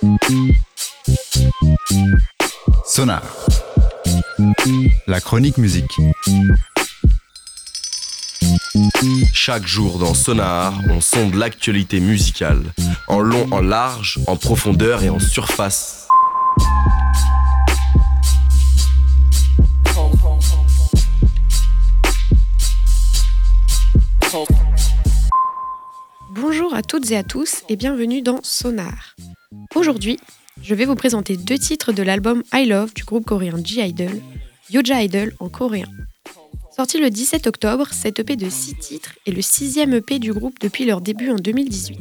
Sonar, la chronique musique. Chaque jour dans Sonar, on sonde l'actualité musicale, en long, en large, en profondeur et en surface. Bonjour à toutes et à tous et bienvenue dans Sonar. Aujourd'hui, je vais vous présenter 2 titres de l'album I Love du groupe coréen G-Idol, Yoja Idol en coréen. Sorti le 17 octobre, cet EP de 6 titres est le 6e EP du groupe depuis leur début en 2018.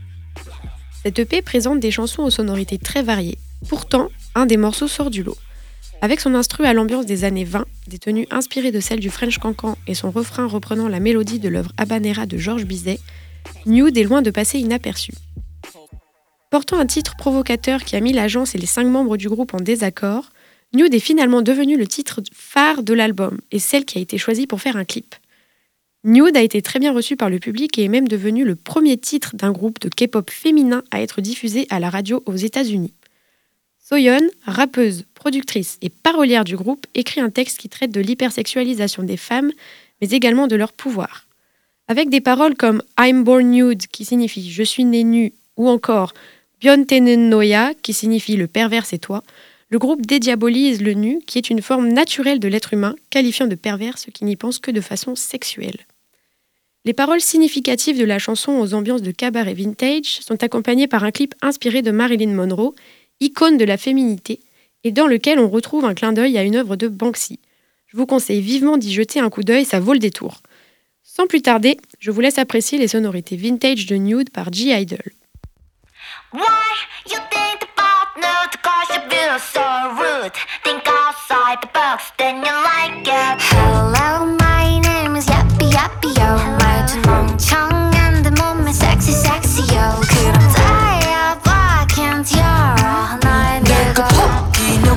Cet EP présente des chansons aux sonorités très variées. Pourtant, un des morceaux sort du lot. Avec son instru à l'ambiance des années 20, des tenues inspirées de celles du French Cancan et son refrain reprenant la mélodie de l'œuvre Habanera de Georges Bizet, Nude est loin de passer inaperçu. Portant un titre provocateur qui a mis l'agence et les 5 membres du groupe en désaccord, Nude est finalement devenu le titre phare de l'album et celle qui a été choisie pour faire un clip. Nude a été très bien reçu par le public et est même devenu le premier titre d'un groupe de K-pop féminin à être diffusé à la radio aux États-Unis. Soyeon, rappeuse, productrice et parolière du groupe, écrit un texte qui traite de l'hypersexualisation des femmes, mais également de leur pouvoir. Avec des paroles comme « I'm born nude » qui signifie « je suis né nu » ou encore « Byeontae는 Noya » qui signifie « le pervers c'est toi », le groupe dédiabolise le nu qui est une forme naturelle de l'être humain, qualifiant de pervers ceux qui n'y pensent que de façon sexuelle. Les paroles significatives de la chanson aux ambiances de cabaret vintage sont accompagnées par un clip inspiré de Marilyn Monroe, icône de la féminité, et dans lequel on retrouve un clin d'œil à une œuvre de Banksy. Je vous conseille vivement d'y jeter un coup d'œil, ça vaut le détour. Sans plus tarder, je vous laisse apprécier les sonorités vintage de Nude par G-Idol. Why you think about nude? Cause you feel so rude. Think outside the box, then you like it. Hello, my name is Yappy Yappy Yo. 말투 멍청한데 몸매 sexy sexy yo. 그럼 달려봐, can't 열어 날 내가 혹기는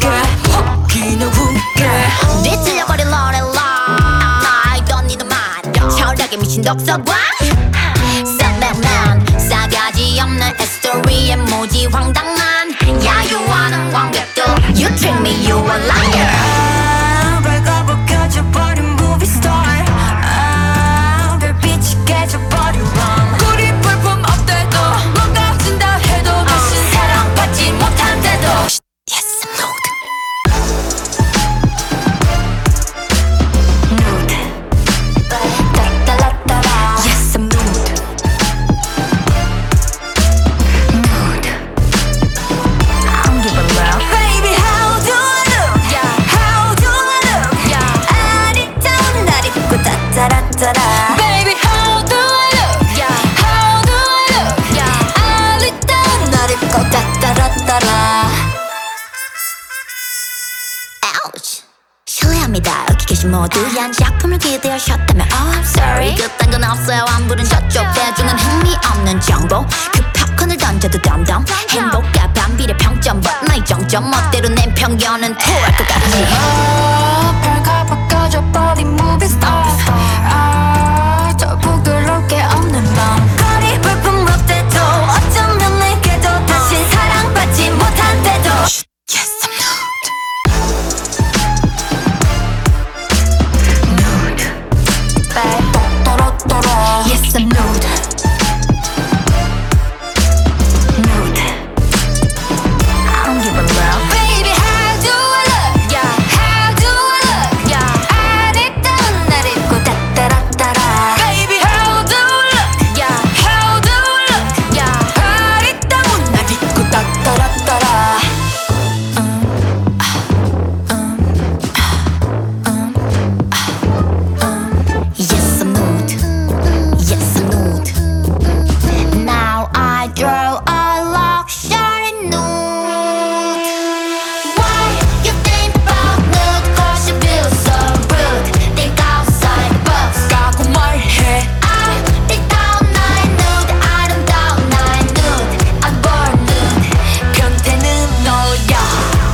웃게 뒤틀려버린 Lorelai. I don't need a man. 철학에 미친 독서관. Self-man 싸가지 없는 스토리에 모지 황당한 야유하는 관객도 You treat me, you a liar. 밝아버 켜져버린 movie star. 별빛이 깨져버린 wrong. 우리 볼품 없대도 뭔가 준다 해도 다시 사랑받지 못한대도 Yes, I'm nude. 따라따라따라 Yes, I'm nude. Baby, how do I look? Yeah, how do I look? Yeah, 아리따운 날 입고 따따라따라. Baby, how do I look? Yeah, how do I look? Yeah, 아리따운 날 입고 따따라따라. Ouch. 실례합니다. 여기 계신 모두 한 작품을 기대하셨다면 Oh, I'm sorry. 그딴 건 없어요. 안부른 저쪽 대중은 흥미없는 정보. 그 팝콘을 던져도 덤덤. 행복과 반비례 평점 But 나의 정점 멋대로 낸 편견은 토할 것 같지. 별가 바꿔줘버린 movie star. 더 부끄러울 게 없는 맘. 거리 볼품 없대도 어쩌면 내게도 다시 사랑받지 못한대도 Yes, I'm nude. Yes, I'm nude. Nude. I don't give a love. Baby, how do I look? Yeah, how do I look? Yeah, 아리따운 날 입고 따따라따라. Baby, how do I look? Yeah, how do I look? Yeah, 아리따운 날 입고 따따라따라. Yes, I'm nude. Yes, I'm nude. Now I draw a luxury nude. Why you think about nude? Cause you feel so rude. Think outside the box. 라고 말해. 아리따운 나의 nude. 아름다운 나의 nude. I'm born nude. 변태는 너야.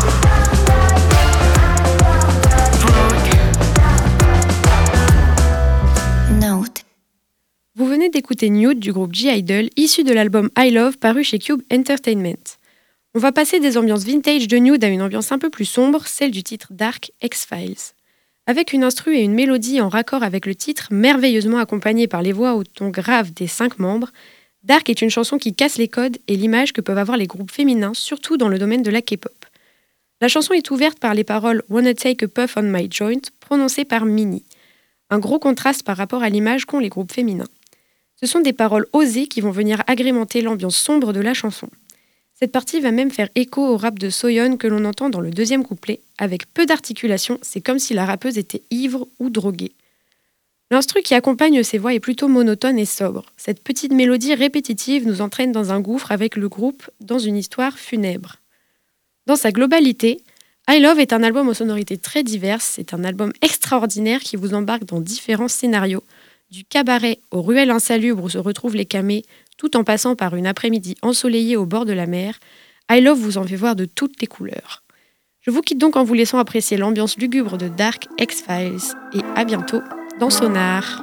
Nude. Vous venez d'écouter Nude du groupe G-Idol, issu de l'album I Love paru chez Cube Entertainment. On va passer des ambiances vintage de Nude à une ambiance un peu plus sombre, celle du titre Dark X-Files. Avec une instru et une mélodie en raccord avec le titre, merveilleusement accompagnée par les voix au ton grave des 5 membres, Dark est une chanson qui casse les codes et l'image que peuvent avoir les groupes féminins, surtout dans le domaine de la K-pop. La chanson est ouverte par les paroles « Wanna take a puff on my joint » prononcées par Minnie. Un gros contraste par rapport à l'image qu'ont les groupes féminins. Ce sont des paroles osées qui vont venir agrémenter l'ambiance sombre de la chanson. Cette partie va même faire écho au rap de Soyeon que l'on entend dans le deuxième couplet. Avec peu d'articulation, c'est comme si la rappeuse était ivre ou droguée. L'instru qui accompagne ces voix est plutôt monotone et sobre. Cette petite mélodie répétitive nous entraîne dans un gouffre avec le groupe dans une histoire funèbre. Dans sa globalité, I Love est un album aux sonorités très diverses. C'est un album extraordinaire qui vous embarque dans différents scénarios, du cabaret aux ruelles insalubres où se retrouvent les camés, tout en passant par une après-midi ensoleillée au bord de la mer. I Love vous en fait voir de toutes les couleurs. Je vous quitte donc en vous laissant apprécier l'ambiance lugubre de Dark X-Files et à bientôt dans Sonar.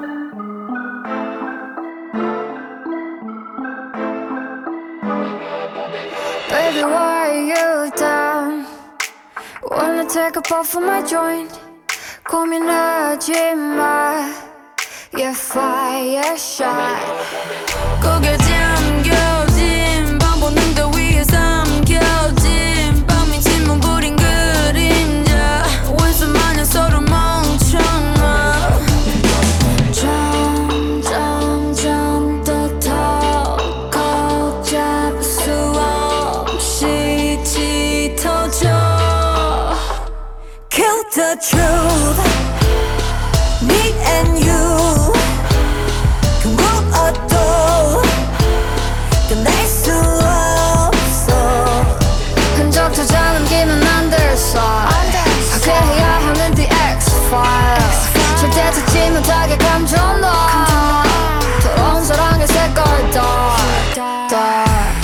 Baby, why are you down? Wanna take a puff on my joint? 고민하지 마. You're fire shy. 고개 잠겨진 밤 보는 더 위에 삼켜진 밤이 침묵 부린 그림자 왼손 마냥 서로 멍청아 점점 더 걷잡을 수 없이 짙어져 Kill the truth Me and you 끝낼 수 없어 흔적조차 남기면 안 될 side 파괴해야 하는 the X-Files 절대 찾지 못하게 감춰놔 더러운 사랑의 색깔 dark dark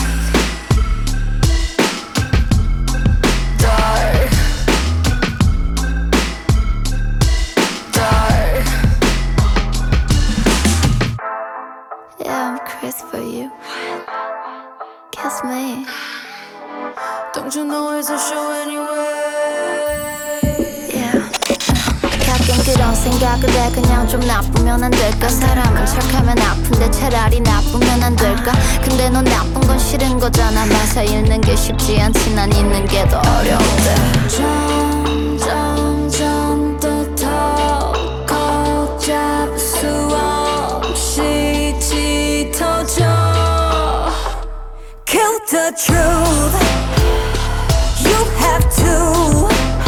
dark dark Yeah, I'm crazy for you Kiss me Don't you know it's a show anyway Yeah 가끔 그런 생각을 해 그냥 좀 나쁘면 안 될까 사람은 착하면 아픈데 차라리 나쁘면 안 될까 근데 넌 나쁜 건 싫은 거잖아 맞아 잃는 게 쉽지 않지 난 잊는 게 더 어려운데 점점 더 걷잡을 수 없이 짙어져 Kill the truth You have to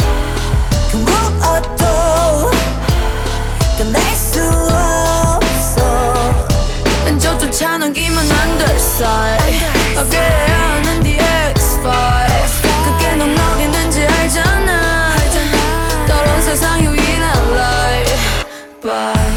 무엇도 끝낼 수 없어 왼쪽조차 넘기면 안 될 side 파괴해야 하는 the X-Files 그게 넌 어디는지 알잖아 더러운 세상 유일한 lie Bye